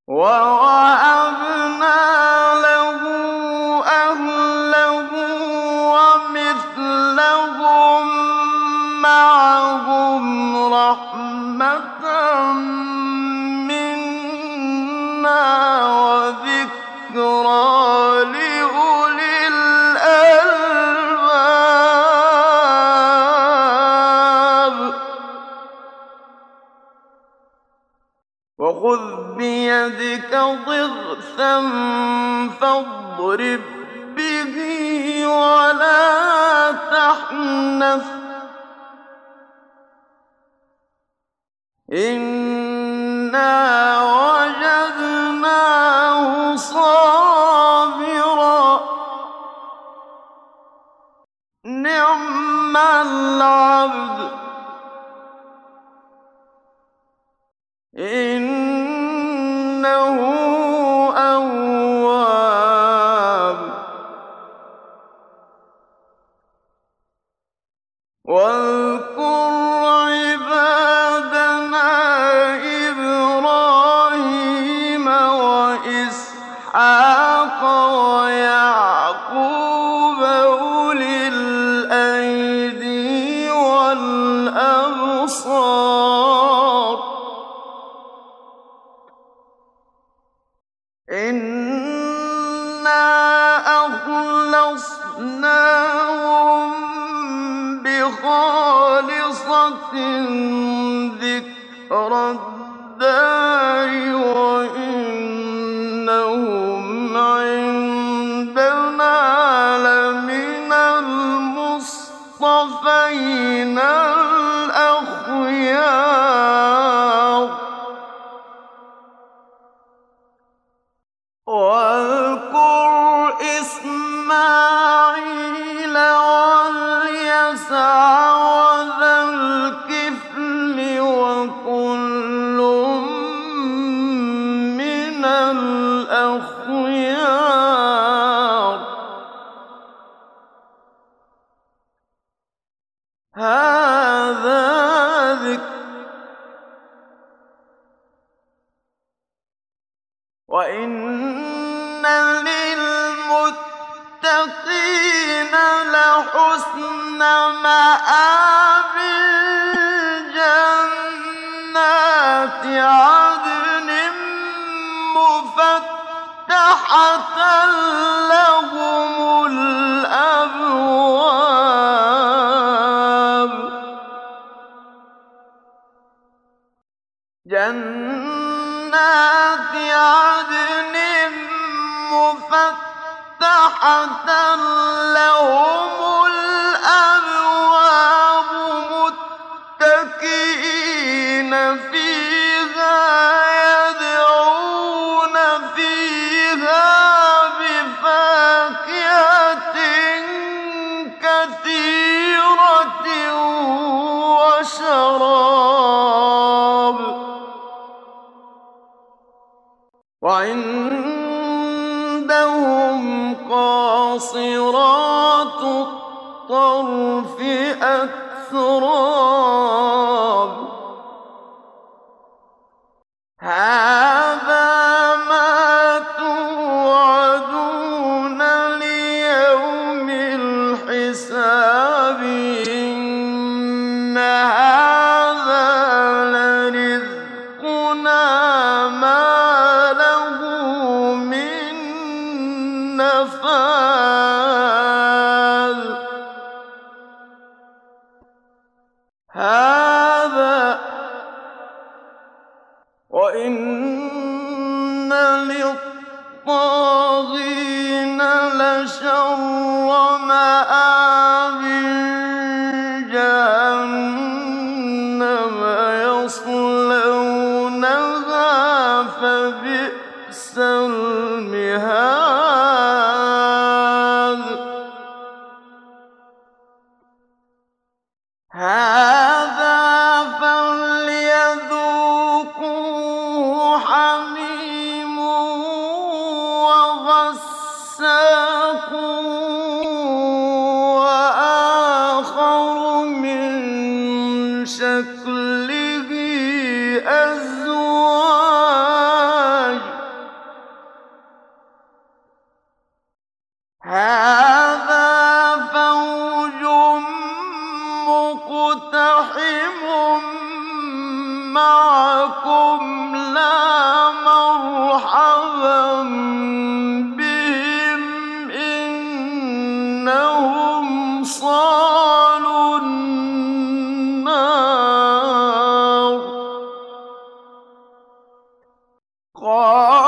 وَوَهَبْنَا لَهُ أَهْلَهُ وَمِثْلَهُم مَّعَهُمْ رَحْمَةً مِّنَّا وَذِكْرَىٰ لِأُولِي الْأَلْبَابِ وَخُذْ بِيَدِكَ ضِغْثًا فَاضْرِب بِّهِ وَلَا تَحْنَثْ ۗ إِنَّا وَجَدْنَاهُ صَابِرًا ۚ نِّعْمَ الْعَبْدُ ۖ إِنَّهُ أَوَّابٌ. وَاذْكُرْ عِبَادَنَا إِبْرَاهِيمَ وَإِسْحَاقَ وَيَعْقُوبَ أُولِي الْأَيْدِي وَالْأَبْصَارِ إِنَّا أَخْلَصْنَاهُم بِخَالِصَةٍ ذِكْرَى الدَّارِ وَإِنَّهُمْ عِندَنَا لَمِنَ الْمُصْطَفَيْنَ الْأَخْيَارِ وَاذْكُرْ إِسْمَاعِيلَ وَالْيَسَعَ وَذَا الْكِفْلِ ۖ وَكُلٌّ مِّنَ الْأَخْيَارِ هَٰذَا ذِكْرٌ ۚ وَإِنَّ لِلْمُتَّقِينَ لَحُسْنَ مَآبٍ جَنَّاتِ عَدْنٍ مُّفَتَّحَةً لَّهُمُ الْأَبْوَابُ جَنَّاتِ عَدْنٍ مُّفَتَّحَةً لَّهُمُ الْأَبْوَابُ مُتَّكِئِينَ فِيهَا يَدْعُونَ فِيهَا بِفَاكِهَةٍ كَثِيرَةٍ وَشَرَابٍ وَعِندَهُمْ قَاصِرَاتُ الطَّرْفِ أَتْرَابٌ هَٰذَا مَا تُوعَدُونَ لِيَوْمِ الْحِسَابِ إِنَّ هَٰذَا لَرِزْقُنَا مَا لَهُ مِن نَّفَادٍ وَإِنَّ لِلطَّاغِينَ لَشَرَّ مَآبٍ جَهَنَّمَ يَصْلَوْنَهَا فَبِئْسَ الْمِهَادُ هَٰذَا فَلْيَذُوقُوهُ حَمِيمٌ وَغَسَّاقٌ وَآخَرُ مِن شَكْلِهِ أَزْوَاجٌ قال